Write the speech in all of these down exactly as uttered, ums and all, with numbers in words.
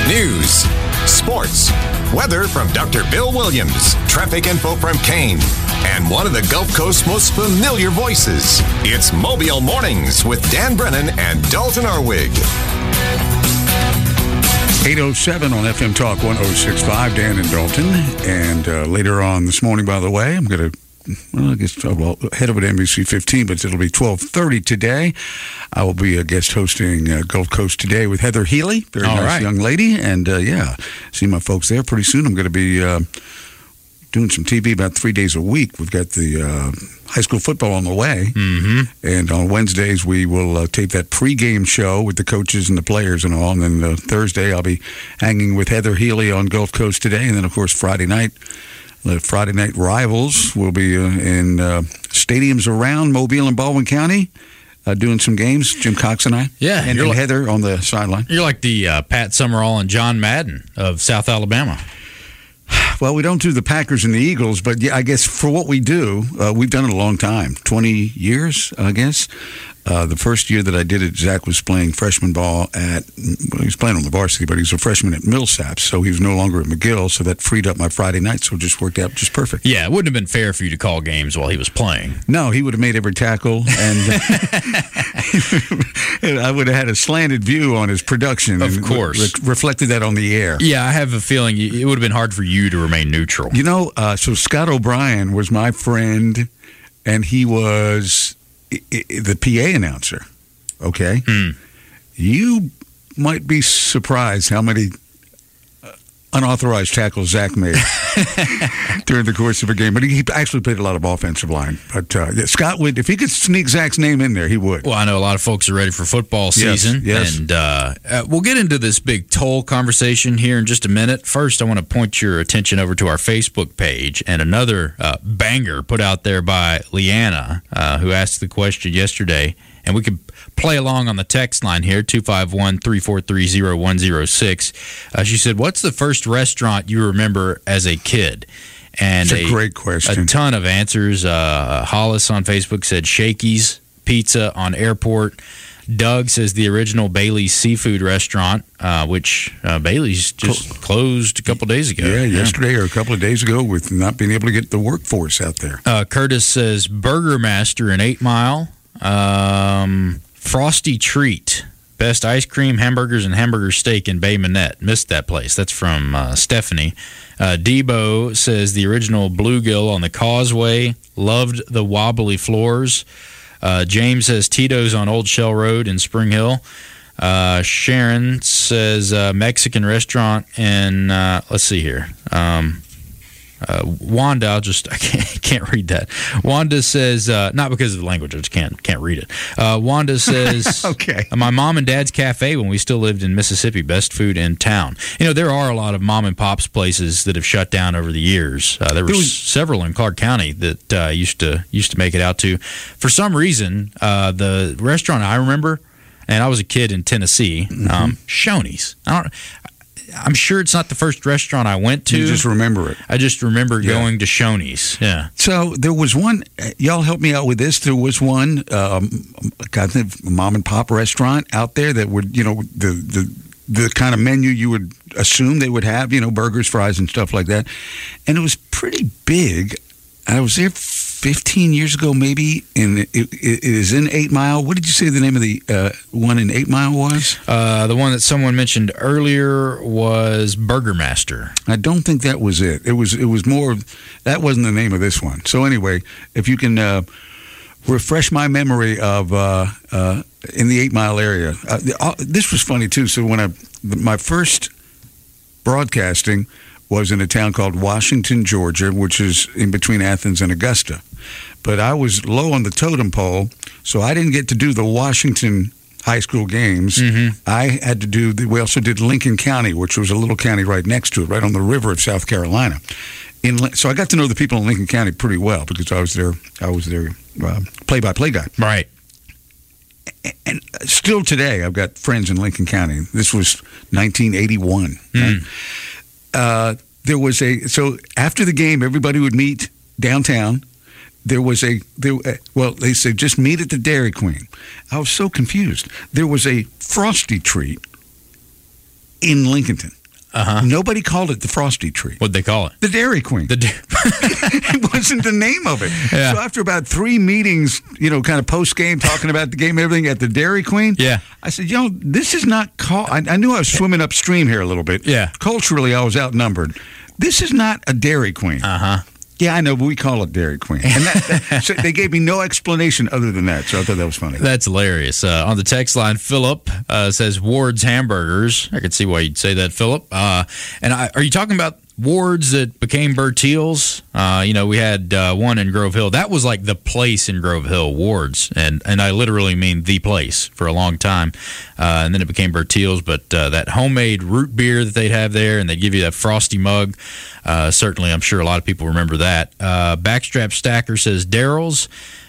News, sports, weather from Doctor Bill Williams, traffic info from Kane, and one of the Gulf Coast's most familiar voices. It's Mobile Mornings with Dan Brennan and Dalton Arwig. eight oh seven on F M Talk one oh six point five, Dan and Dalton. And uh, later on this morning, by the way, I'm going to, well, I guess I'll head over to N B C fifteen, but it'll be twelve thirty today. I will be a guest hosting uh, Gulf Coast Today with Heather Healy, very All nice right. young lady. And, uh, yeah, see my folks there pretty soon. I'm going to be uh, doing some T V about three days a week. We've got the uh, high school football on the way. Mm-hmm. And on Wednesdays, we will uh, tape that pregame show with the coaches and the players and all. And then uh, Thursday, I'll be hanging with Heather Healy on Gulf Coast Today. And then, of course, Friday night, the Friday night rivals will be uh, in uh, stadiums around Mobile and Baldwin County uh, doing some games. Jim Cox and I. Yeah, And, you're and like- Heather on the sideline. You're like the uh, Pat Summerall and John Madden of South Alabama. Well, we don't do the Packers and the Eagles, but yeah, I guess for what we do, uh, we've done it a long time, twenty years, I guess. Uh, the first year that I did it, Zach was playing freshman ball at, well, he was playing on the varsity, but he was a freshman at Millsaps, so he was no longer at McGill, so that freed up my Friday night, so it just worked out just perfect. Yeah, it wouldn't have been fair for you to call games while he was playing. No, he would have made every tackle, and, and I would have had a slanted view on his production. Of and course. re- reflected that on the air. Yeah, I have a feeling you- it would have been hard for you to remain neutral. You know, uh, so Scott O'Brien was my friend, and he was I- I- the P A announcer. Okay, Mm. you might be surprised how many uh, unauthorized tackles Zach made during the course of a game. But he actually played a lot of offensive line. But uh, yeah, Scott would, if he could sneak Zach's name in there, he would. Well, I know a lot of folks are ready for football Yes, season, yes. and uh, uh, we'll get into this big toll conversation here in just a minute. First, I want to point your attention over to our Facebook page and another uh, banger put out there by Leanna, uh, who asked the question yesterday, and we could play along on the text line here, two five one, three four three, zero one zero six. Uh, she said, what's the first restaurant you remember as a kid? And That's a great question. A ton of answers. Uh, Hollis on Facebook said Shakey's Pizza on Airport. Doug says the original Bailey's Seafood Restaurant, uh, which uh, Bailey's just closed a couple days ago. Yeah, yesterday or a couple of days ago with not being able to get the workforce out there. Uh, Curtis says Burger Master in Eight Mile. Um, Frosty Treat. Best ice cream, hamburgers, and hamburger steak in Bay Minette. Missed that place. That's from uh, Stephanie. Uh, Debo says the original Bluegill on the Causeway. Loved the wobbly floors. Uh, James says Tito's on Old Shell Road in Spring Hill. Uh, Sharon says uh, Mexican restaurant in, uh, let's see here. Um, Uh, Wanda, I'll just I can't, can't read that. Wanda says uh, not because of the language, I just can't can't read it. Uh, Wanda says, Okay. my mom and dad's cafe when we still lived in Mississippi, best food in town. You know, there are a lot of mom and pops places that have shut down over the years. Uh, there were was- several in Clark County that uh, used to used to make it out to. For some reason, uh, the restaurant I remember, and I was a kid in Tennessee, Mm-hmm. um, Shoney's. I don't. I'm sure it's not the first restaurant I went to. You just remember it. I just remember Yeah. going to Shoney's. Yeah. So there was one, y'all help me out with this. There was one, um, I think, mom and pop restaurant out there that would, you know, the, the, the kind of menu you would assume they would have, you know, burgers, fries, and stuff like that. And it was pretty big. I was there fifteen years ago, maybe, and it, it, it is in Eight Mile. What did you say the name of the uh, one in Eight Mile was? Uh, the one that someone mentioned earlier was Burger Master. I don't think that was it. It was it was more. That wasn't the name of this one. So anyway, if you can uh, refresh my memory of uh, uh, in the Eight Mile area, uh, uh, this was funny too. So when I my first broadcasting was in a town called Washington, Georgia, which is in between Athens and Augusta. But I was low on the totem pole, so I didn't get to do the Washington high school games. Mm-hmm. I had to do, the, we also did Lincoln County, which was a little county right next to it, right on the river of South Carolina. In, so I got to know the people in Lincoln County pretty well because I was their, I was their uh, play-by-play guy. Right. And still today, I've got friends in Lincoln County. This was nineteen eighty-one. Mm. Right? Uh, there was a, so after the game, everybody would meet downtown. There was a, there, uh, well, they said just meet at the Dairy Queen. I was so confused. There was a Frosty Treat in Lincolnton. Uh-huh. Nobody called it the Frosty Tree. What'd they call it? The Dairy Queen. The da- It wasn't the name of it. Yeah. So after about three meetings, you know, kind of post-game, talking about the game and everything at the Dairy Queen, Yeah. I said, you know, this is not called. I, I knew I was swimming upstream here a little bit. Yeah. Culturally, I was outnumbered. This is not a Dairy Queen. Uh-huh. Yeah, I know, but we call it Dairy Queen. And that, that, so they gave me no explanation other than that, so I thought that was funny. That's hilarious. Uh, on the text line, Philip uh, says Ward's Hamburgers. I could see why you'd say that, Philip. Uh, and I, are you talking about Ward's that became Bertiel's? Uh, you know, we had uh, one in Grove Hill. That was like the place in Grove Hill, Ward's. And, and I literally mean the place for a long time. Uh, and then it became Bertiel's. But uh, that homemade root beer that they'd have there, and they'd give you that frosty mug. Uh, certainly, I'm sure a lot of people remember that. Uh, Backstrap Stacker says Daryl's.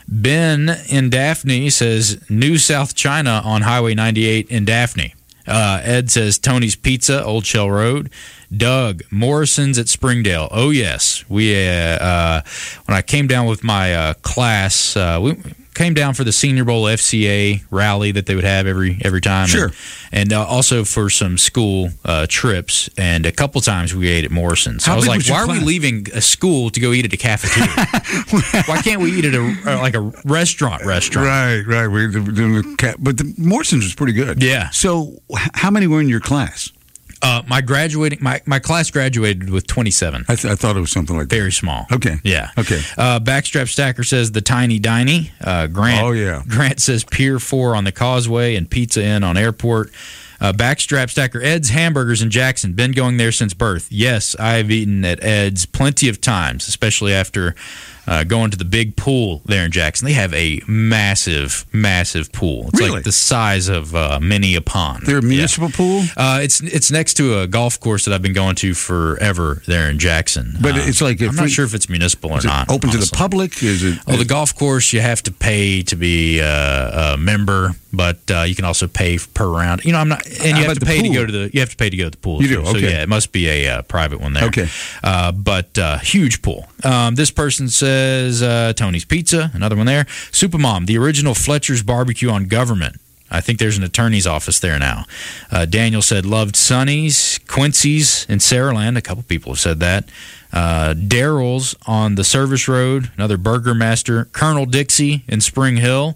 Ben in Daphne says New South China on Highway ninety-eight in Daphne. Uh, Ed says Tony's Pizza, Old Shell Road. Doug, Morrison's at Springdale. Oh, yes. We uh, uh, when I came down with my uh, class, uh, we came down for the Senior Bowl F C A rally that they would have every every time. Sure. And, and uh, also for some school uh, trips. And a couple times we ate at Morrison's. So How I was big like, was your why are we class? leaving a school to go eat at a cafeteria? Why can't we eat at a uh, like a restaurant restaurant? Right, right. We, the, the, cat- but the Morrison's was pretty good. Yeah. So h- how many were in your class? Uh, my graduating, my, my class graduated with twenty-seven. I, th- I thought it was something like that. Very small. Okay. Yeah. Okay. Uh, Backstrap Stacker says the Tiny Diney. Uh, Grant. Oh, yeah. Grant says Pier four on the Causeway and Pizza Inn on Airport. Uh, Backstrap Stacker, Ed's Hamburgers in Jackson. Been going there since birth. Yes, I've eaten at Ed's plenty of times, especially after uh, going to the big pool there in Jackson. They have a massive, massive pool. It's Really? like the size of uh, many a pond. Their municipal Yeah. pool? Uh, it's it's next to a golf course that I've been going to forever there in Jackson. But Uh, it's like a I'm free- not sure if it's municipal or Is it not. open to the honestly. public? Is it? Oh, the golf course, you have to pay to be uh, a member, but uh, you can also pay per round. You know, I'm not, and How you have about to the pay to pool? go to the. You have to pay to go to the pool. You too. do? So Okay. yeah, it must be a uh, private one there. Okay. uh, but uh, huge pool. Um, this person says uh, Tony's Pizza, another one there. Supermom, the original Fletcher's Barbecue on Government. I think there's an attorney's office there now. Uh, Daniel said loved Sonny's, Quincy's in Saraland. A couple people have said that. Uh, Daryl's on the Service Road, another Burger Master. Colonel Dixie in Spring Hill.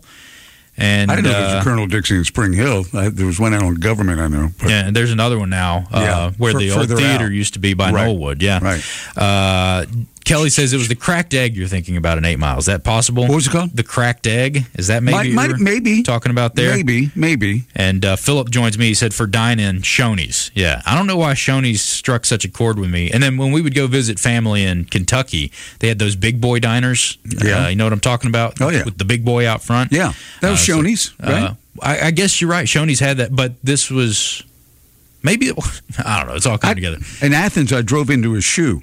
And I didn't know there was uh, a Colonel Dixie in Spring Hill. I, there was one out on Government, I know. But, yeah, and there's another one now uh, Yeah, where fur- the old further theater out. used to be by Right. Knollwood. Yeah. Right. Uh, Kelly says it was the cracked egg you're thinking about in Eight Mile. Is that possible? What was it called? The cracked egg. Is that maybe Might- you might- were maybe. talking about there? Maybe, maybe. And uh, Philip joins me. He said for dine-in, Shoney's. Yeah, I don't know why Shoney's struck such a chord with me. And then when we would go visit family in Kentucky, they had those big boy diners. Yeah. Uh, you know what I'm talking about? Oh, yeah. With the big boy out front. Yeah, that was Uh, so, Shoney's, right? Uh, I, I guess you're right. Shoney's had that, but this was maybe it, I don't know. It's all coming I- together. In Athens, I drove into a shoe.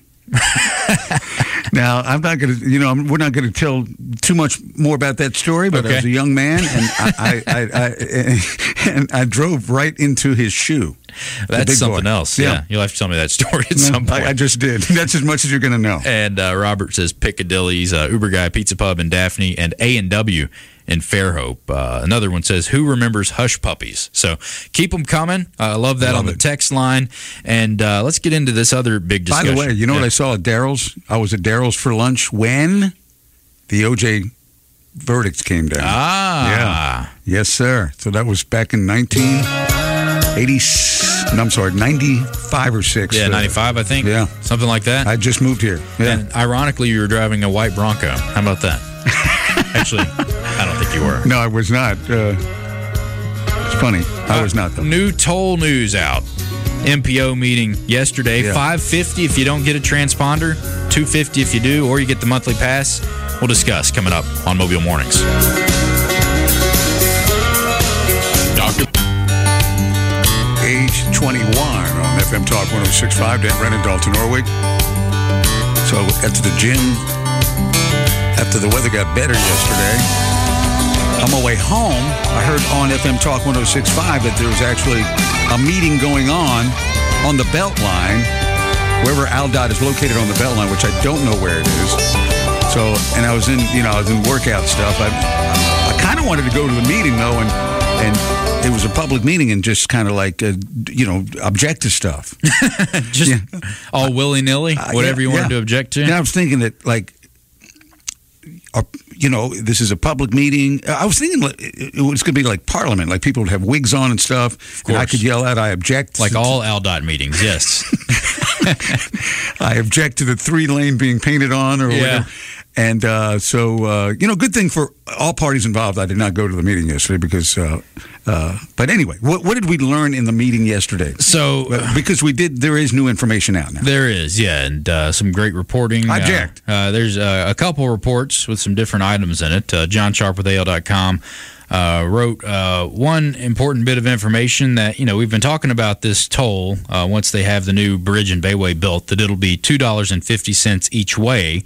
Now, I'm not going to, you know, I'm, we're not going to tell too much more about that story, but Okay. I was a young man, and I, I, I, I, and I drove right into his shoe. The That's big something boy. else. Yeah. You'll have to tell me that story at some point. I, I just did. That's as much as you're going to know. And uh, Robert says Piccadilly's uh, Uber Guy Pizza Pub in Daphne and A and W in Fairhope. Uh, another one says, who remembers Hush Puppies? So keep them coming. Uh, I love that Love on the it. text line. And uh, let's get into this other big By discussion. the way, you know Yeah. what I saw at Daryl's? I was at Daryl's for lunch when the O J verdicts came down. Ah. Yes, sir. So that was back in nineteen eighty. No, I'm sorry, ninety-five or six. Yeah, Uh, ninety-five, I think. Yeah. Something like that. I just moved here. Yeah. And ironically, you were driving a white Bronco. How about that? Actually, I don't think you were. No, I was not. Uh, it's funny. I was not, though. New toll news out. M P O meeting yesterday. Yeah. five fifty if you don't get a transponder, two fifty if you do, or you get the monthly pass. We'll discuss coming up on Mobile Mornings. Doctor Age twenty-one on F M Talk one oh six point five. Dan Brennan, Dalton Norwig. So I got to the gym after the weather got better yesterday. On my way home, I heard on F M Talk one oh six point five that there was actually a meeting going on on the Beltline, wherever Aldott is located on the Beltline, which I don't know where it is. So, and I was in, you know, I was in workout stuff. I, I kind of wanted to go to the meeting though, and and it was a public meeting, and just kind of like, uh, you know, object to stuff. Just Yeah. all willy-nilly, Uh, whatever yeah, you wanted yeah. to object to? Yeah, I was thinking that, like, uh, you know, this is a public meeting. I was thinking like, it was going to be like Parliament, like people would have wigs on and stuff, and I course. could yell out, "I object!" Like all L D O T meetings, yes. I object to the three lane being painted on, or Yeah. whatever. And uh, so, uh, you know, good thing for all parties involved. I did not go to the meeting yesterday because, uh, uh, but anyway, what, what did we learn in the meeting yesterday? So, Uh, because we did, there is new information out now. there is, yeah, and uh, some great reporting. I Uh, object. Uh, there's uh, a couple reports with some different items in it. Uh, John Sharp with A L dot com uh, wrote uh, one important bit of information that, you know, we've been talking about this toll uh, once they have the new bridge and bayway built, that it'll be two dollars and fifty cents each way.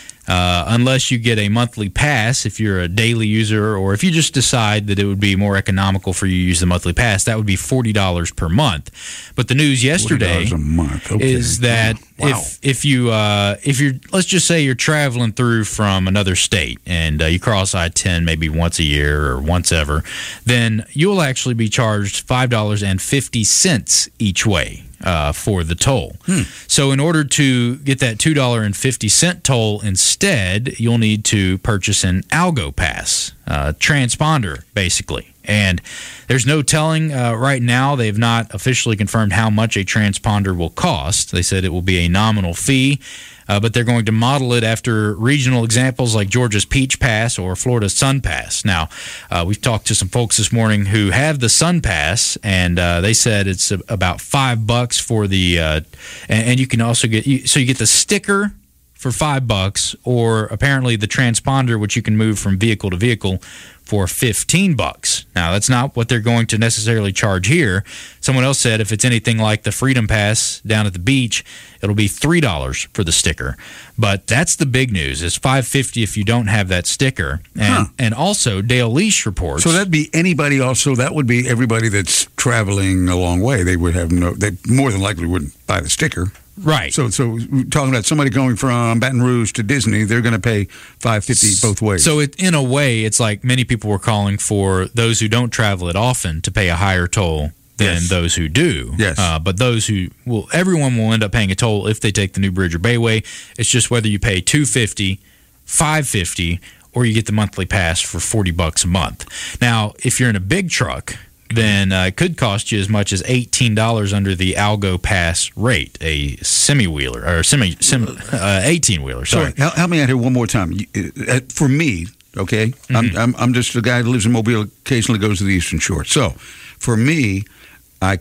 Uh, unless you get a monthly pass, if you're a daily user, or if you just decide that it would be more economical for you to use the monthly pass, that would be forty dollars per month. But the news yesterday forty dollars a month. Okay. is that Wow. if if you uh, if you're, let's just say you're traveling through from another state and uh, you cross I ten maybe once a year or once ever, then you'll actually be charged five dollars and fifty cents each way. Uh, for the toll. Hmm. So in order to get that two dollars and fifty cents toll instead, you'll need to purchase an Algo Pass, uh, transponder, basically. And there's no telling uh, right now. They've not officially confirmed how much a transponder will cost. They said it will be a nominal fee, uh, but they're going to model it after regional examples like Georgia's Peach Pass or Florida's Sun Pass. Now, uh, we've talked to some folks this morning who have the Sun Pass, and uh, they said it's about five bucks for the, uh, and, and you can also get, you, so you get the sticker for five bucks, or apparently the transponder, which you can move from vehicle to vehicle, for fifteen bucks. Now, that's not what they're going to necessarily charge here. Someone else said if it's anything like the Freedom Pass down at the beach, it'll be three dollars for the sticker. But that's the big news. It's five fifty if you don't have that sticker. And Huh. and also, Dale Leash reports. So that'd be anybody also, that would be everybody that's traveling a long way. They would have no, they more than likely wouldn't buy the sticker. Right. So, so we're talking about somebody going from Baton Rouge to Disney, they're going to pay five fifty both ways. So it, in a way, it's like many people were calling for those who don't travel it often to pay a higher toll than Yes. those who do. Yes. Uh, but those who well, everyone will end up paying a toll if they take the new bridge or bayway. It's just whether you pay two fifty, five fifty, or you get the monthly pass for forty bucks a month. Now, if you're in a big truck, then uh, it could cost you as much as eighteen dollars under the Algo Pass rate, a semi-wheeler, or semi, semi uh, eighteen-wheeler, sorry. Sorry, help help me out here one more time. You- uh, For me, okay, Mm-hmm. I'm, I'm I'm just a guy who lives in Mobile, occasionally goes to the Eastern Shore. So, for me, I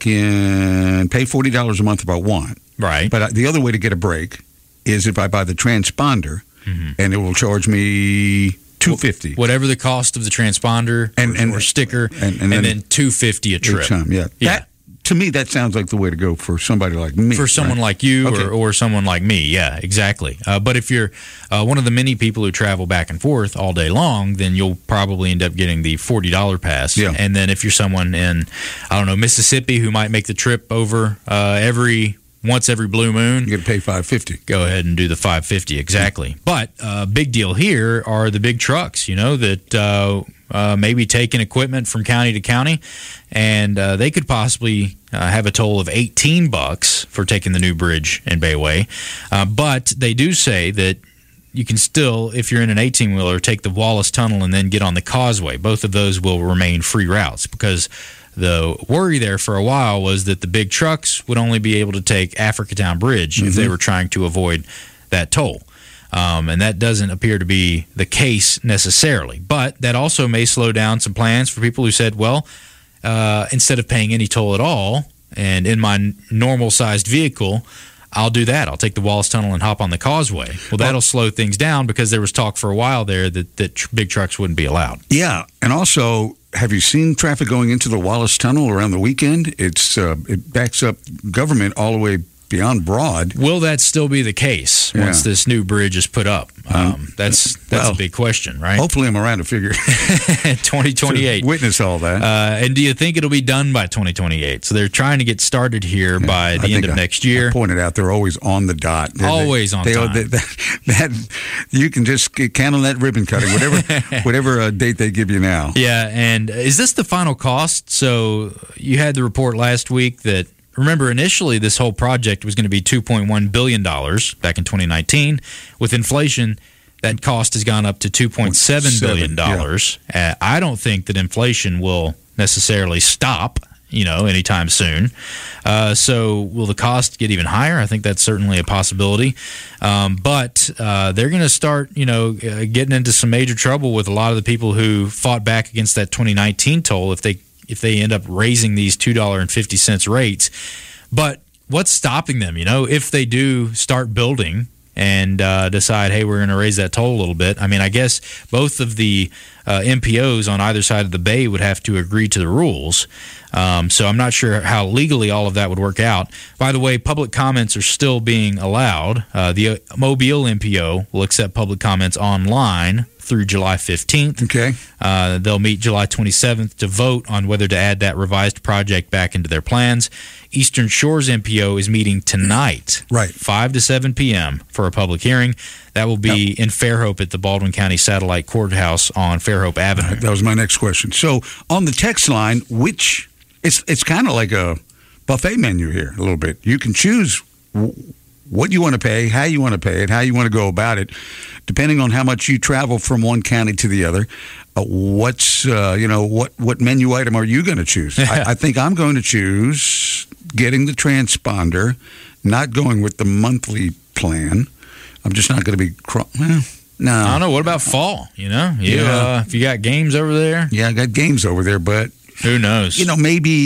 can pay forty dollars a month if I want. Right. But I, the other way to get a break is if I buy the transponder, Mm-hmm. and it will charge me two fifty Whatever the cost of the transponder And- or, and- or sticker, and- and, and then- then two fifty a trip. each time. Yeah, Yeah. That, to me, that sounds like the way to go for somebody like me. For someone right? like you Okay. or, or someone like me, yeah, exactly. Uh, but if you're uh, one of the many people who travel back and forth all day long, then you'll probably end up getting the forty dollars pass. Yeah. And then if you're someone in, I don't know, Mississippi who might make the trip over uh, every once every blue moon, you got to pay five fifty. go ahead and do the five fifty exactly. But uh, big deal here are the big trucks, you know, that uh, uh, maybe taking equipment from county to county, and uh, they could possibly uh, have a toll of eighteen bucks for taking the new bridge and bayway. Uh, but they do say that you can still, if you're in an eighteen-wheeler, take the Wallace Tunnel and then get on the causeway. Both of those will remain free routes, because the worry there for a while was that the big trucks would only be able to take Africatown Bridge if they were trying to avoid that toll. Um, and that doesn't appear to be the case necessarily. But that also may slow down some plans for people who said, well, uh, instead of paying any toll at all, and in my n- normal-sized vehicle, I'll do that. I'll take the Wallace Tunnel and hop on the causeway. Well, that'll slow things down, because there was talk for a while there that, that tr- big trucks wouldn't be allowed. Yeah, and also, have you seen traffic going into the Wallace Tunnel around the weekend? It's uh, it backs up government all the way beyond broad. Will that still be the case Yeah. once this new bridge is put up? Um, that's that's well, a big question, right? Hopefully, I'm around to figure twenty twenty-eight. to witness all that. Uh, and do you think it'll be done by twenty twenty-eight? So they're trying to get started here yeah, by the I end of I, next year. I pointed out they're always on the dot. They're, always they, on they, time. They, that, that, you can just count on that ribbon cutting, whatever whatever uh, date they give you now. Yeah, and is this the final cost? So you had the report last week that, remember, initially this whole project was going to be two point one billion dollars back in twenty nineteen. With inflation, that cost has gone up to two point seven billion dollars. Yeah. Uh, I don't think that inflation will necessarily stop, you know, anytime soon. Uh, so will the cost get even higher? I think that's certainly a possibility. Um, but uh, they're going to start, you know, uh, getting into some major trouble with a lot of the people who fought back against that twenty nineteen toll if they if they end up raising these two dollars and fifty cents rates. But what's stopping them, you know, if they do start building and uh, decide, hey, we're going to raise that toll a little bit? I mean, I guess both of the uh, M P Os on either side of the bay would have to agree to the rules. Um, so I'm not sure how legally all of that would work out. By the way, public comments are still being allowed. Uh, the Mobile M P O will accept public comments online through July fifteenth. Okay. Uh, they'll meet July twenty-seventh to vote on whether to add that revised project back into their plans. Eastern Shores M P O is meeting tonight, right, five to seven p.m. for a public hearing. That will be yep. in Fairhope at the Baldwin County Satellite Courthouse on Fairhope Avenue. Right, that was my next question. So on the text line, which it's it's kind of like a buffet menu here a little bit. You can choose what you want to pay, how you want to pay it, how you want to go about it, depending on how much you travel from one county to the other. Uh, what's uh, you know what what menu item are you going to choose? I, I think I'm going to choose getting the transponder, not going with the monthly plan. I'm just not going to be. Cro- well, no, I don't know. What about fall? You know, you, yeah. Uh, if you got games over there, yeah, I got games over there, but. Who knows? You know,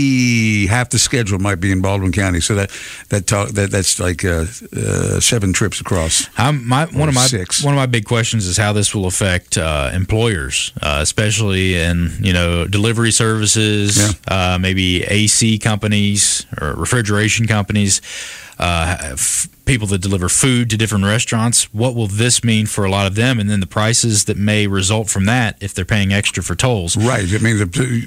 maybe half the schedule might be in Baldwin County, so that that talk, that that's like uh, uh, seven trips across. I'm, my, one of my six. one of my big questions is how this will affect uh, employers, uh, especially in you know delivery services, yeah. uh, maybe A C companies or refrigeration companies. Uh, f- people that deliver food to different restaurants. What will this mean for a lot of them? And then the prices that may result from that if they're paying extra for tolls. Right. I mean, the,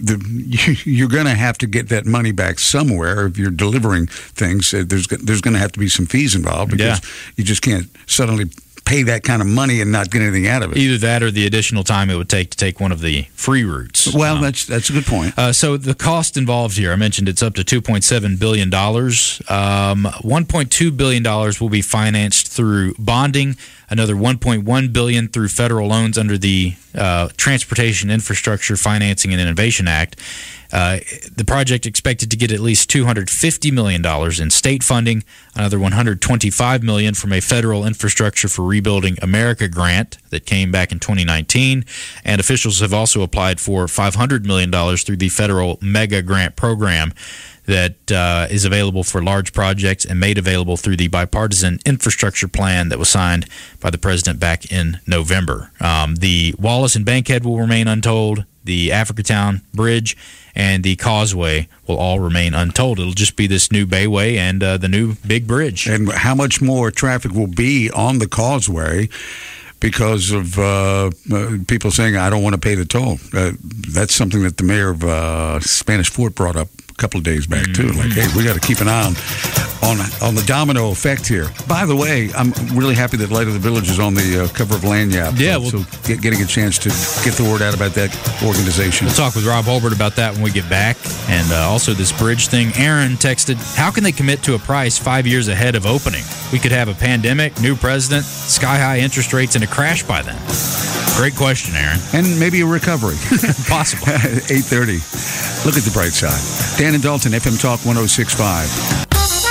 the, you're going to have to get that money back somewhere if you're delivering things. There's there's going to have to be some fees involved because yeah. you just can't suddenly pay that kind of money and not get anything out of it. Either that or the additional time it would take to take one of the free routes. Well, um, that's that's a good point. Uh, so the cost involved here, I mentioned it's up to two point seven billion dollars. Um, one point two billion dollars will be financed through bonding, another one point one billion dollars through federal loans under the uh, Transportation Infrastructure Financing and Innovation Act. Uh, the project expected to get at least two hundred fifty million dollars in state funding, another one hundred twenty-five million dollars from a Federal Infrastructure for Rebuilding America grant that came back in twenty nineteen, and officials have also applied for five hundred million dollars through the Federal Mega Grant Program that uh, is available for large projects and made available through the bipartisan infrastructure plan that was signed by the president back in November. Um, the Wallace and Bankhead will remain untold. The Africatown Bridge and the Causeway will all remain untold. It'll just be this new Bayway and uh, the new big bridge. And how much more traffic will be on the Causeway because of uh, uh, people saying, I don't want to pay the toll. Uh, that's something that the mayor of uh, Spanish Fort brought up a couple of days back, too. Like, hey, we got to keep an eye on, on on the domino effect here. By the way, I'm really happy that Light of the Village is on the uh, cover of Lanyap. Yeah. So, We'll, so get, getting a chance to get the word out about that organization. We'll talk with Rob Holbert about that when we get back. And uh, also this bridge thing. Aaron texted, how can they commit to a price five years ahead of opening? We could have a pandemic, new president, sky-high interest rates, and a crash by then. Great question, Aaron. And maybe a recovery. Possible. eight thirty. Look at the bright side. Dan and Dalton, F M Talk one oh six point five.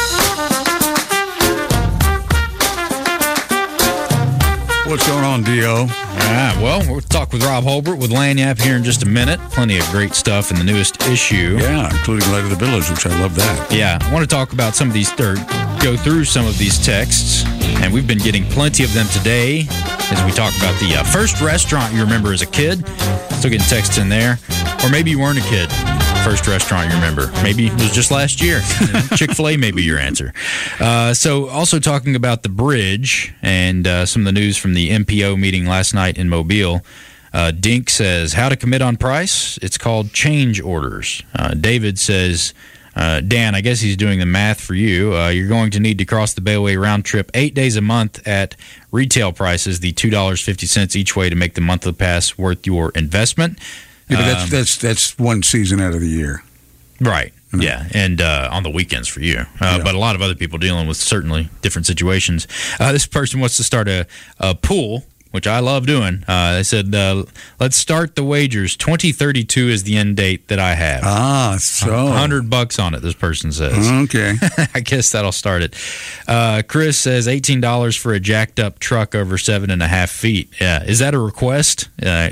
What's going on, D O? All right, well, we'll talk with Rob Holbert with Lanyap here in just a minute. Plenty of great stuff in the newest issue. Yeah, including Light of the Village, which I love that. Yeah, I want to talk about some of these, or go through some of these texts, and we've been getting plenty of them today as we talk about the uh, first restaurant you remember as a kid. Still getting texts in there. Or maybe you weren't a kid. First restaurant you remember. Maybe it was just last year. Chick-fil-A may be your answer. Uh, so also talking about the bridge and uh, some of the news from the M P O meeting last night in Mobile. Uh, Dink says, how to commit on price? It's called change orders. Uh, David says, uh, Dan, I guess he's doing the math for you. Uh, you're going to need to cross the Bayway round trip eight days a month at retail prices, the two dollars and fifty cents each way to make the monthly pass worth your investment. Yeah, but that's, Um, that's, that's one season out of the year. Right. Mm-hmm. Yeah, and uh, on the weekends for you. Uh, Yeah. But a lot of other people dealing with certainly different situations. Uh, this person wants to start a, a pool, which I love doing. Uh, they said, uh, let's start the wagers. twenty thirty-two is the end date that I have. Ah, so. one hundred bucks on it, this person says. Okay. I guess that'll start it. Uh, Chris says eighteen dollars for a jacked up truck over seven and a half feet. Yeah. Is that a request? Uh,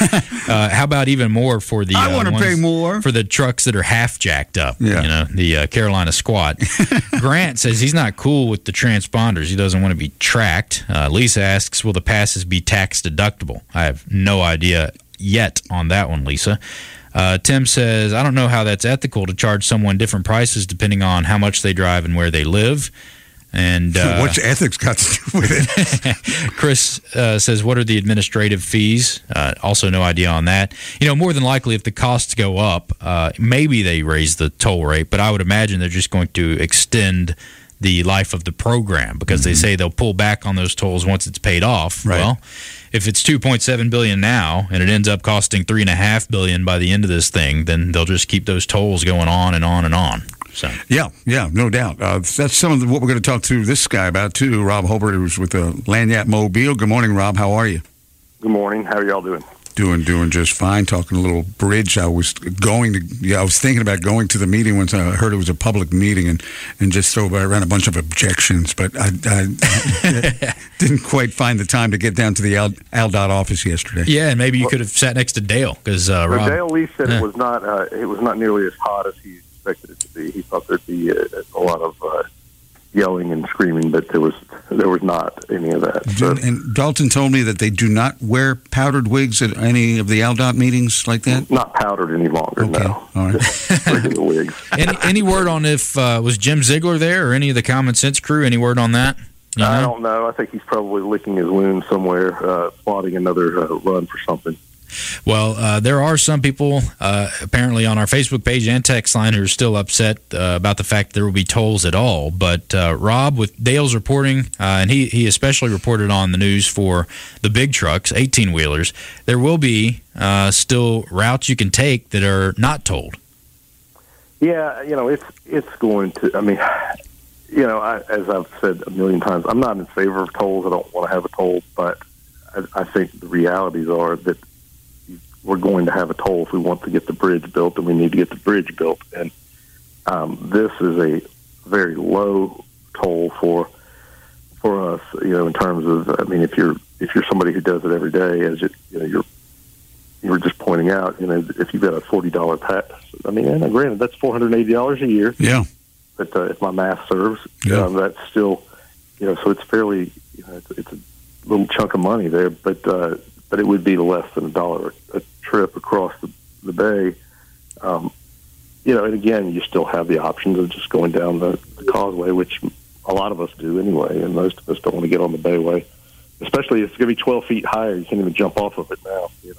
uh, how about even more for the I uh, want to ones- pay more. for the trucks that are half jacked up? Yeah. You know, the uh, Carolina Squat. Grant says he's not cool with the transponders. He doesn't want to be tracked. Uh, Lisa asks, will the passes be tax deductible? I have no idea yet on that one, Lisa. Uh, Tim says, I don't know how that's ethical to charge someone different prices depending on how much they drive and where they live. And uh, What's ethics got to do with it? Chris uh, says, what are the administrative fees? Uh, also no idea on that. You know, more than likely, if the costs go up, uh, maybe they raise the toll rate, but I would imagine they're just going to extend the life of the program because mm-hmm. they say they'll pull back on those tolls once it's paid off. Right. Well, if it's two point seven billion dollars now and it ends up costing three point five billion dollars by the end of this thing, then they'll just keep those tolls going on and on and on. So. Yeah, yeah, no doubt. Uh, that's some of the, what we're going to talk to this guy about, too. Rob Hobart, who's with the Lanyap Mobile. Good morning, Rob. How are you? Good morning. How are y'all doing? Doing, doing just fine. Talking a little bridge. I was going to, yeah, I was thinking about going to the meeting once I heard it was a public meeting and, and just throw around a bunch of objections, but I, I, I didn't quite find the time to get down to the Al, AlDOT office yesterday. Yeah, and maybe you could have sat next to Dale because uh, Rob. Dale Lee said yeah. it was not. Uh, it was not nearly as hot as he expected it to be. He thought there'd be a, a lot of uh, yelling and screaming, but there was there was not any of that. So, and Dalton told me that they do not wear powdered wigs at any of the AlDOT meetings like that? Not powdered any longer, okay. no. All right. Just regular wigs. Any, any word on if, uh, was Jim Ziegler there or any of the Common Sense crew? Any word on that? You know? I don't know. I think he's probably licking his wound somewhere, uh, plotting another uh, run for something. Well, uh, there are some people uh, apparently on our Facebook page and text line who are still upset uh, about the fact there will be tolls at all. But uh, Rob, with Dale's reporting, uh, and he, he especially reported on the news for the big trucks, eighteen-wheelers, there will be uh, still routes you can take that are not tolled. Yeah, you know, it's it's going to, I mean, you know, I, as I've said a million times, I'm not in favor of tolls. I don't want to have a toll, but I, I think the realities are that we're going to have a toll if we want to get the bridge built, and we need to get the bridge built. And um, this is a very low toll for for us, you know, in terms of, I mean, if you're if you're somebody who does it every day, as you, you know, you're you were just pointing out, you know, if you've got a forty dollar pass, I mean, and granted, that's four hundred eighty dollars a year. Yeah. But uh, if my math serves, Yeah. um, that's still, you know, so it's fairly, you know, it's, it's a little chunk of money there, but uh, but it would be less than a dollar a trip across the, the bay. Um, you know, and again, you still have the options of just going down the, the causeway, which a lot of us do anyway, and most of us don't want to get on the bayway, especially if it's going to be twelve feet higher. You can't even jump off of it now. You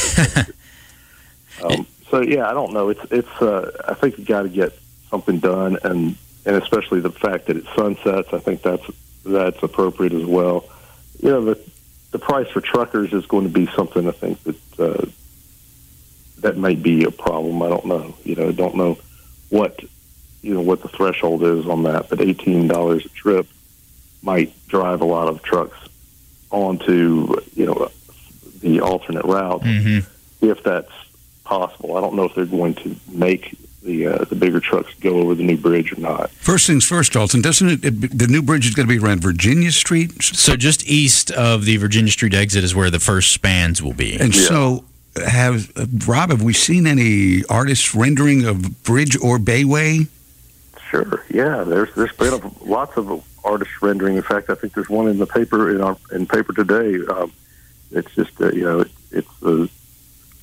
know? um, so yeah, I don't know. It's it's. Uh, I think you got to get something done, and and especially the fact that it sunsets. I think that's that's appropriate as well. You know, the the price for truckers is going to be something I think that uh, that may be a problem. I don't know. You know, I don't know what you know what the threshold is on that, but eighteen dollars a trip might drive a lot of trucks onto you know the alternate route Mm-hmm. if that's possible. I don't know if they're going to make the uh, the bigger trucks go over the new bridge or not. First things first, Dalton, doesn't it, it the new bridge is going to be around Virginia Street? So just east of the Virginia Street exit is where the first spans will be. And Yeah. so, have uh, Rob, have we seen any artist rendering of bridge or bayway? Sure. Yeah. There's there's been a, lots of artist rendering. In fact, I think there's one in the paper in our in paper today. Um, it's just uh, you know it, it's the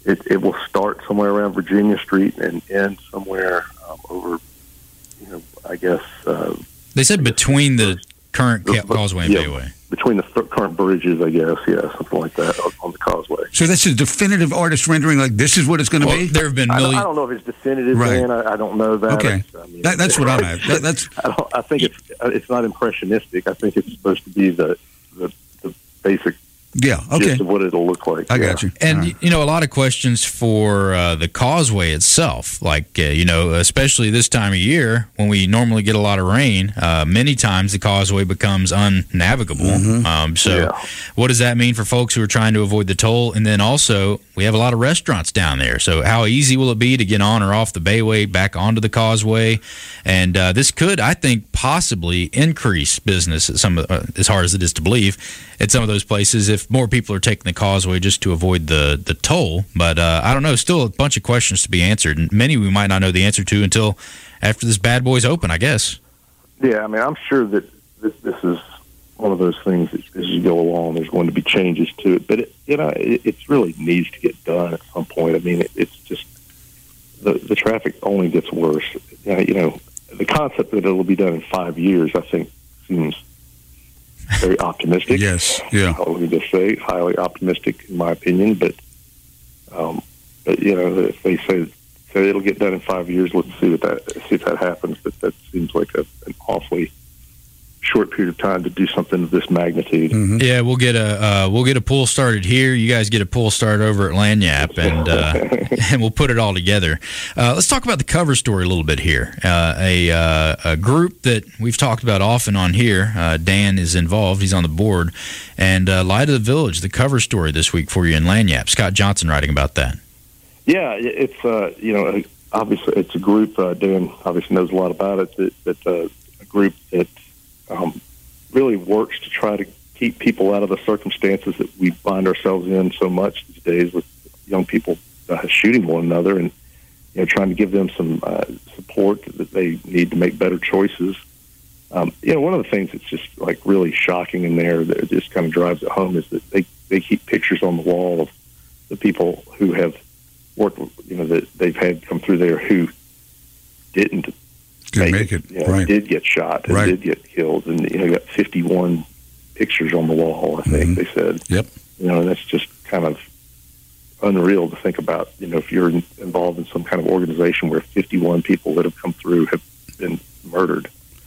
it, it will start somewhere around Virginia Street and end somewhere um, over, you know, I guess. Uh, they said between the current the, causeway and yeah, Bayway. Between the th- current bridges, I guess, yeah, something like that on, on the causeway. So that's a definitive artist rendering, like this is what it's going to well, be? There have been I don't, millions. I don't know if it's definitive, Right. man. I, I don't know that. Okay. I mean, that, that's what I'm at. That, that's I, don't, I think it's it's not impressionistic. I think it's supposed to be the the, the basic Yeah, okay. gist of what it'll look like. I yeah. got you. And, All right. you know, a lot of questions for uh, the causeway itself. Like, uh, you know, especially this time of year when we normally get a lot of rain, uh, many times the causeway becomes unnavigable. Mm-hmm. Um, so Yeah. what does that mean for folks who are trying to avoid the toll? And then also, we have a lot of restaurants down there. So how easy will it be to get on or off the Bayway back onto the causeway? And uh, this could, I think, possibly increase business at some of, uh, as hard as it is to believe, at some of those places if more people are taking the causeway just to avoid the, the toll. But uh, I don't know, still a bunch of questions to be answered, and many we might not know the answer to until after this bad boy's open, I guess. Yeah, I mean, I'm sure that this, this is one of those things that as you go along, there's going to be changes to it. But, it, you know, it, it really needs to get done at some point. I mean, it, it's just the, the traffic only gets worse. You know, you know, the concept that it'll be done in five years, I think, seems very optimistic. Yes, yeah. Let me just say, highly optimistic in my opinion. But, um, but you know, if they say, say it'll get done in five years, let's see what that see if that happens. But that seems like a, an awfully short period of time to do something of this magnitude. Mm-hmm. Yeah, we'll get a uh, we'll get a pool started here. You guys get a pool started over at Lagniappe, and uh, and we'll put it all together. Uh, let's talk about the cover story a little bit here. Uh, a uh, a group that we've talked about often on here. Uh, Dan is involved; he's on the board. And uh, Light of the Village, the cover story this week for you in Lagniappe. Scott Johnson writing about that. Yeah, it's uh, you know obviously it's a group. Uh, Dan obviously knows a lot about it. That, that uh, a group that. Um, really works to try to keep people out of the circumstances that we find ourselves in so much these days with young people uh, shooting one another, and you know trying to give them some uh, support that they need to make better choices. Um, you know, one of the things that's just like really shocking in there that just kind of drives it home is that they they keep pictures on the wall of the people who have worked, you know, that they've had come through there who didn't. Didn't make it, you know, right. Did get shot and Right. did get killed, and you know, got fifty-one pictures on the wall. I think Mhm. they said. Yep. You know, and that's just kind of unreal to think about. You know, if you're in, involved in some kind of organization where fifty-one people that have come through have been murdered.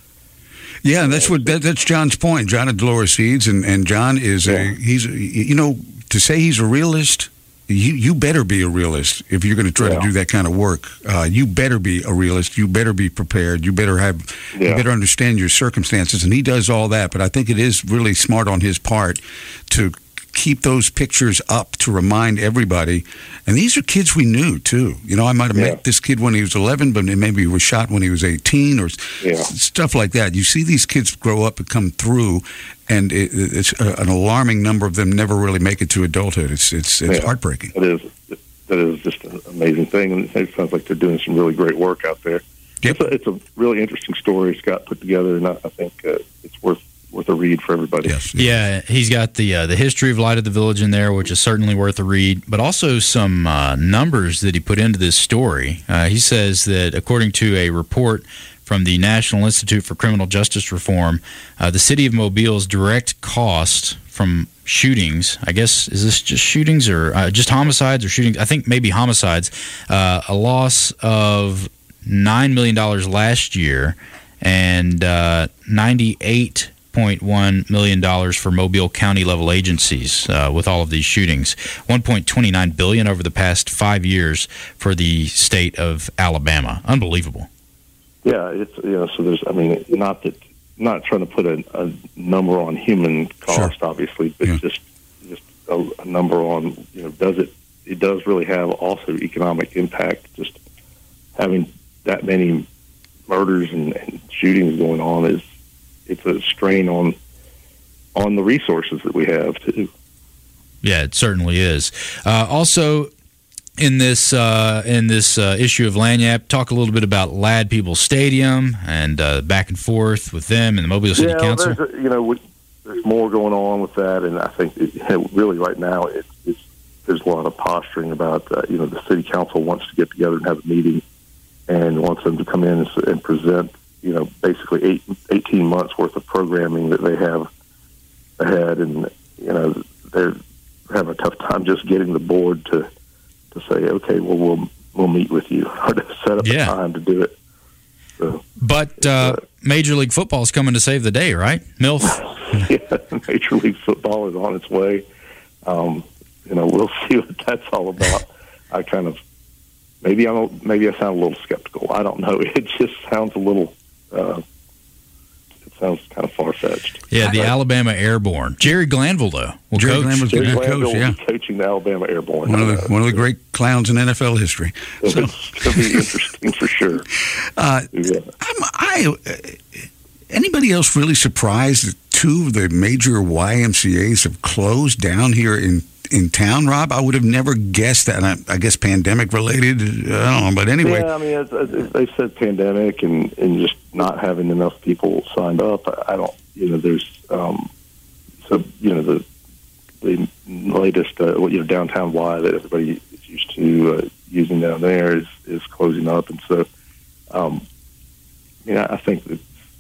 Yeah, and that's what that, that's John's point. John at Dolores Seeds, and, and John is Yeah. a he's a, you know to say he's a realist. You you better be a realist if you're going to try Yeah. to do that kind of work. Uh, you better be a realist. You better be prepared. You better have you Yeah. better understand your circumstances, and he does all that. But I think it is really smart on his part to keep those pictures up to remind everybody. And these are kids we knew too. You know, I might have Yeah. met this kid when he was eleven, but maybe he was shot when he was eighteen or Yeah. stuff like that. You see these kids grow up and come through, and it, it's a, an alarming number of them never really make it to adulthood. It's it's it's Yeah. heartbreaking. It is. That is just an amazing thing, and it sounds like they're doing some really great work out there. Yep. It's a, it's a really interesting story Scott put together, and I, I think uh, it's worth worth a read for everybody. Yes. Yeah, he's got the uh, the history of Light of the Village in there, which is certainly worth a read, but also some uh, numbers that he put into this story. Uh, he says that according to a report from the National Institute for Criminal Justice Reform, uh, the city of Mobile's direct cost from shootings, I guess, is this just shootings or uh, just homicides or shootings? I think maybe homicides, uh, a loss of nine million dollars last year and uh, ninety-eight point one million dollars for Mobile County level agencies uh, with all of these shootings. one point two nine billion dollars over the past five years for the state of Alabama. Unbelievable. Yeah, it's you know. So there's, I mean, not that, not trying to put a, a number on human cost, Sure. obviously, but Yeah. just just a, a number on, you know, does it? It does really have also economic impact. Just having that many murders and, and shootings going on is it's a strain on on the resources that we have too. Yeah, it certainly is. Uh, also, in this uh, in this uh, issue of Lagniappe, talk a little bit about Lad People Stadium and uh, back and forth with them and the Mobile City yeah, Council. There's a, you know, we, there's more going on with that, and I think it, really right now it, it's there's a lot of posturing about, uh, you know, the city council wants to get together and have a meeting and wants them to come in and, and present, you know, basically eight, eighteen months worth of programming that they have ahead. And, you know, they're having a tough time just getting the board to, to say, okay, well, we'll, we'll meet with you, or to set up Yeah. a time to do it. So, But uh, Major League Football is coming to save the day, right? MILF? yeah, Major League Football is on its way. Um, you know, we'll see what that's all about. I kind of, maybe I'm, maybe I sound a little skeptical. I don't know. It just sounds a little, uh, it sounds kind of far-fetched. Yeah, the But Alabama Airborne. Jerry Glanville, though, will Jerry coach. Glanville's Jerry good head Glanville coach, will yeah. be coaching the Alabama Airborne. One of Uh, the one of the great clowns in N F L history. So, it's going to be interesting for sure. uh, Yeah. I'm, I, uh, anybody else really surprised that two of the major Y M C As have closed down here in, in town, Rob? I would have never guessed that. And I, I guess pandemic related. I don't know, but anyway. Yeah, I mean, as, as they said, pandemic and, and just not having enough people signed up. I, I don't, you know, there's, um, so, you know, the the latest, uh, you know, downtown Y that everybody is used to uh, using down there is, is closing up. And so, um, you know, I think that,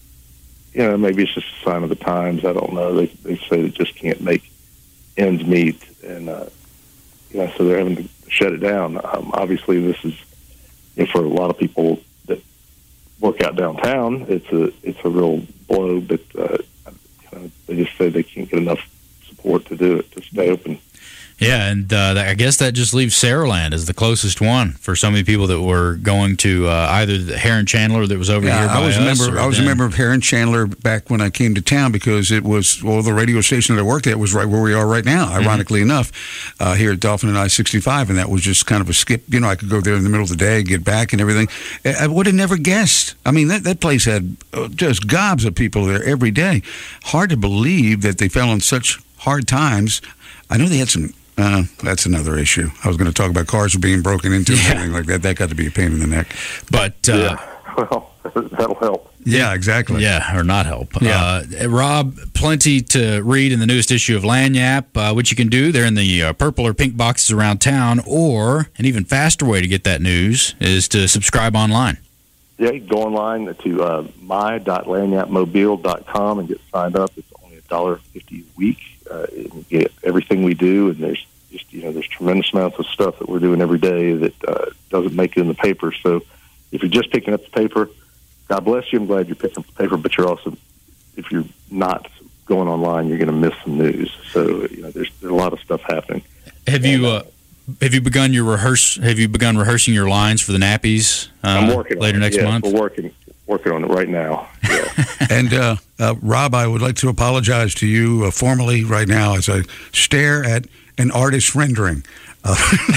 you know, maybe it's just a sign of the times. I don't know. They, they say they just can't make ends meet. And, uh, you know, so they're having to shut it down. Um, obviously, this is, you know, for a lot of people that work out downtown, it's a it's a real blow. But uh, you know, they just say they can't get enough support to do it, to stay open. Yeah, and uh, I guess that just leaves Saraland as the closest one for so many people that were going to uh, either the Heron Chandler that was over Yeah, here by I was a us, member. or I was then- a member of Heron Chandler back when I came to town because it was well, the radio station that I worked at was right where we are right now. Ironically Mm-hmm. enough, uh, here at Dolphin and I sixty-five, and that was just kind of a skip. You know, I could go there in the middle of the day, get back, and everything. I I would have never guessed. I mean, that that place had uh, just gobs of people there every day. Hard to believe that they fell on such hard times. I know they had some. Uh, that's another issue. I was going to talk about cars being broken into and Yeah. everything like that. That got to be a pain in the neck. But, uh, Yeah, well, that'll help. Yeah, exactly. yeah, or not help. Yeah. Uh, Rob, plenty to read in the newest issue of Lanyap, uh, which you can do. They're in the uh, purple or pink boxes around town, or an even faster way to get that news is to subscribe online. Yeah, you can go online to uh, my dot lanyap mobile dot com and get signed up. It's only one dollar fifty a week. Uh, and you get everything we do, and there's just, you know, there's tremendous amounts of stuff that we're doing every day that uh, doesn't make it in the paper. So if you're just picking up the paper, God bless you. I'm glad you're picking up the paper, but you're also, if you're not going online, you're going to miss some news. So, you know, there's, there's a lot of stuff happening. Have you uh, have you begun your rehearse? Have you begun rehearsing your lines for the nappies uh, I'm working later on it. next Yeah, month? We're working, working on it right now. Yeah. And uh, uh, Rob, I would like to apologize to you uh, formally right now as I stare at an artist's rendering uh,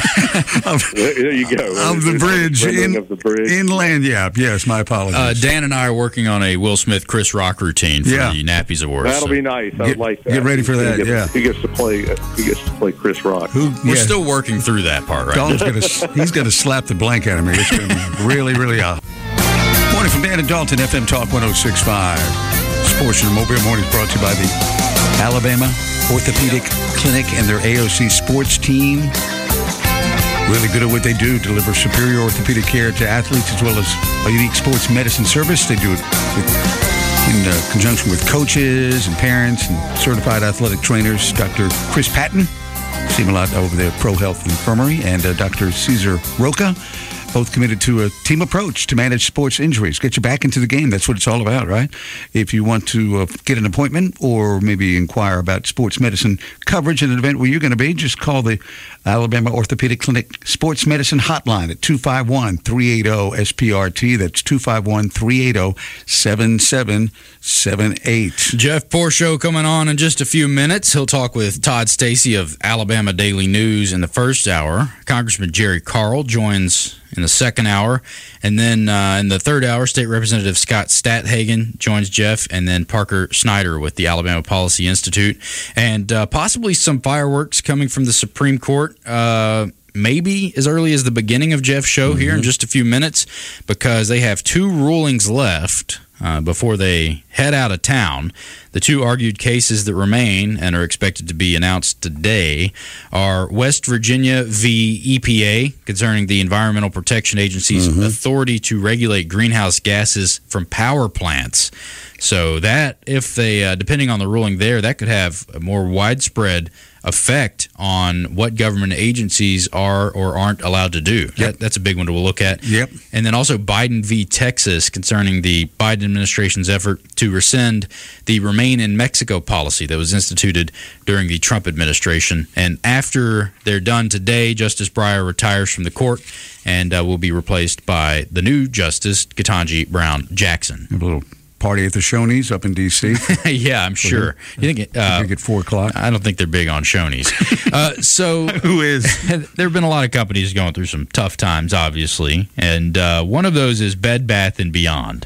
of, There you go. of the bridge Rendering in, of the bridge. in Lanyap. Yes, my apologies. Uh, Dan and I are working on a Will Smith Chris Rock routine for Yeah. the Nappies Awards. That'll so be nice. I Get- would like that. get ready for He that, gets- yeah. he gets to play. Uh, he gets to play Chris Rock. Who? We're yeah, still working through that part right now. Dalton's gonna he's gonna slap the blank out of me. It's gonna be really, really odd. Morning from Dan and Dalton, F M Talk one oh six point five. This portion of Mobile Mornings brought to you by the Alabama Orthopedic Clinic and their A O C sports team. Really good at what they do, deliver superior orthopedic care to athletes as well as a unique sports medicine service. They do it with, in uh, conjunction with coaches and parents and certified athletic trainers. Doctor Chris Patton, see him a lot over there at Pro Health Infirmary, and uh, Doctor Cesar Roca, both committed to a team approach to manage sports injuries. Get you back into the game. That's what it's all about, right? If you want to uh, get an appointment or maybe inquire about sports medicine coverage at an event where you're going to be, just call the Alabama Orthopedic Clinic Sports Medicine Hotline at two five one, three eight zero, S P R T. That's two five one, three eight zero, seven seven seven eight. Jeff Porshow coming on in just a few minutes. He'll talk with Todd Stacy of Alabama Daily News in the first hour. Congressman Jerry Carl joins in the second hour. And then uh, in the third hour, State Representative Scott Stathagen joins Jeff, and then Parker Snyder with the Alabama Policy Institute. And uh, possibly some fireworks coming from the Supreme Court. Uh, maybe as early as the beginning of Jeff's show mm-hmm. here in just a few minutes, because they have two rulings left uh, before they head out of town. The two argued cases that remain and are expected to be announced today are West Virginia v. E P A concerning the Environmental Protection Agency's mm-hmm. authority to regulate greenhouse gases from power plants. So that, if they, uh, depending on the ruling there, that could have a more widespread effect on what government agencies are or aren't allowed to do. Yep. That, that's a big one to look at. Yep. And then also Biden v. Texas concerning the Biden administration's effort to rescind the Remain in Mexico policy that was instituted during the Trump administration. And after they're done today, Justice Breyer retires from the court and uh, will be replaced by the new Justice, Ketanji Brown Jackson. A little party at the Shoney's up in D C Yeah, I'm sure. You think uh, big at four o'clock? I don't think they're big on Shoney's. uh, so who is? There have been a lot of companies going through some tough times, obviously, and uh, one of those is Bed Bath and Beyond.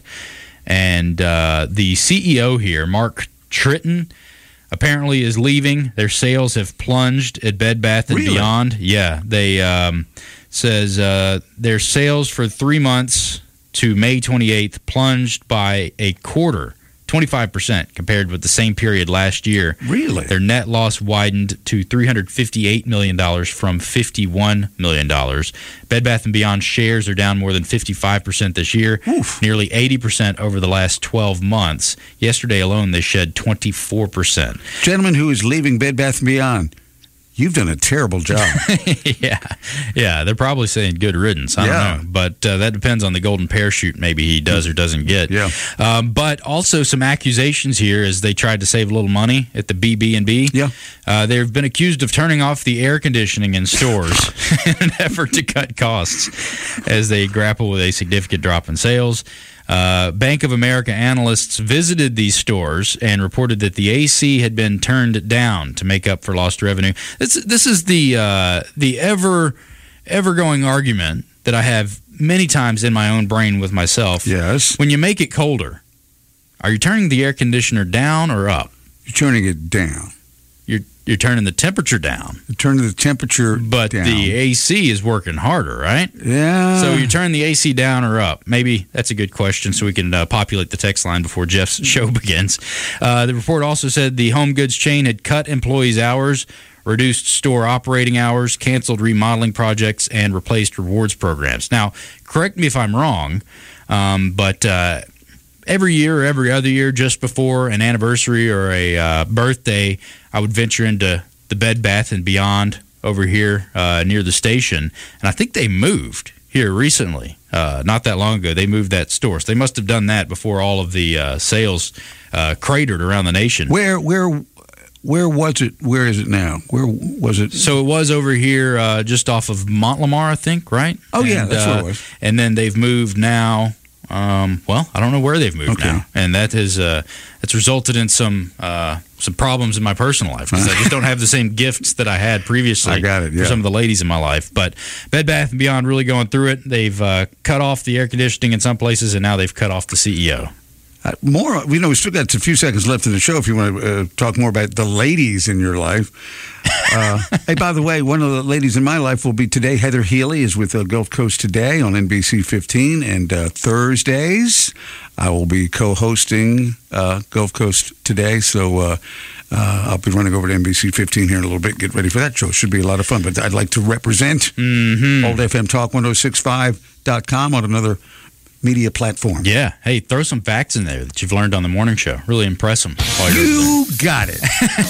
And uh, the C E O here, Mark Tritton, apparently is leaving. Their sales have plunged at Bed Bath and really? Beyond. Yeah, they um, says uh, their sales for three months to May twenty-eighth plunged by a quarter, twenty-five percent compared with the same period last year. Really? Their net loss widened to three hundred fifty-eight million dollars from fifty-one million dollars. Bed Bath and Beyond shares are down more than fifty-five percent this year, Oof. nearly eighty percent over the last twelve months. Yesterday alone, they shed twenty-four percent. Gentleman who is leaving Bed Bath and Beyond, you've done a terrible job. yeah, yeah. They're probably saying good riddance. I yeah. don't know, but uh, that depends on the golden parachute maybe he does or doesn't get. Yeah. Um, but also some accusations here as they tried to save a little money at the B B and B. Yeah. Uh, they've been accused of turning off the air conditioning in stores in an effort to cut costs as they grapple with a significant drop in sales. Uh, Bank of America analysts visited these stores and reported that the A C had been turned down to make up for lost revenue. This, this is the uh, the ever ever going argument that I have many times in my own brain with myself. Yes. When you make it colder, are you turning the air conditioner down or up? You're turning it down. You're you're turning the temperature down. You're turning the temperature but down. the A C is working harder, right? Yeah. So you turn the A C down or up? Maybe that's a good question so we can uh, populate the text line before Jeff's show begins. Uh, the report also said the home goods chain had cut employees' hours, reduced store operating hours, canceled remodeling projects, and replaced rewards programs. Now, correct me if I'm wrong, um, but uh, every year or every other year just before an anniversary or a uh, birthday, I would venture into the Bed Bath and Beyond over here uh, near the station, and I think they moved here recently, uh, not that long ago. They moved that store, so they must have done that before all of the uh, sales uh, cratered around the nation. Where, where, where was it? Where is it now? Where was it? So it was over here uh, just off of Mont-Lamar, I think, right? Oh, yeah, and, that's uh, where it was. And then they've moved now. Um, well, I don't know where they've moved Okay. now, and that has uh, it's resulted in some uh, some problems in my personal life because I just don't have the same gifts that I had previously. I got it, yeah. For some of the ladies in my life, but Bed Bath and Beyond really going through it. They've uh, cut off the air conditioning in some places, and now they've cut off the C E O. Uh, more, you know, we still got a few seconds left in the show if you want to uh, talk more about the ladies in your life. Uh, hey, by the way, one of the ladies in my life will be today. Heather Healy is with uh, Gulf Coast Today on N B C fifteen, and uh, Thursdays I will be co-hosting uh, Gulf Coast Today, so uh, uh, I'll be running over to N B C fifteen here in a little bit. Get ready for that show. Should be a lot of fun, but I'd like to represent Mm-hmm. Old F M Talk ten sixty-five dot com on another media platform. Yeah. Hey, throw some facts in there that you've learned on the morning show. Really impress them. While you're You got it.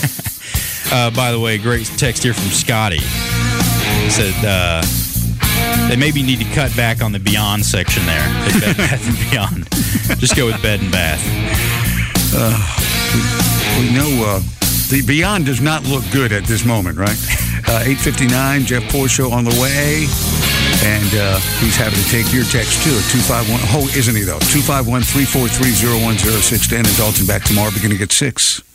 Uh, by the way, great text here from Scotty. He said uh, they maybe need to cut back on the Beyond section there at Bed Bath and Beyond. Just go with Bed and Bath. Uh, we, we know uh, the Beyond does not look good at this moment, right? Uh, eight fifty-nine, Jeff Poor Show on the way. And uh, he's happy to take your text, too, at two five one. Oh, isn't he, though? two five one, three four three, zero one zero six. Dan and Dalton back tomorrow beginning at six.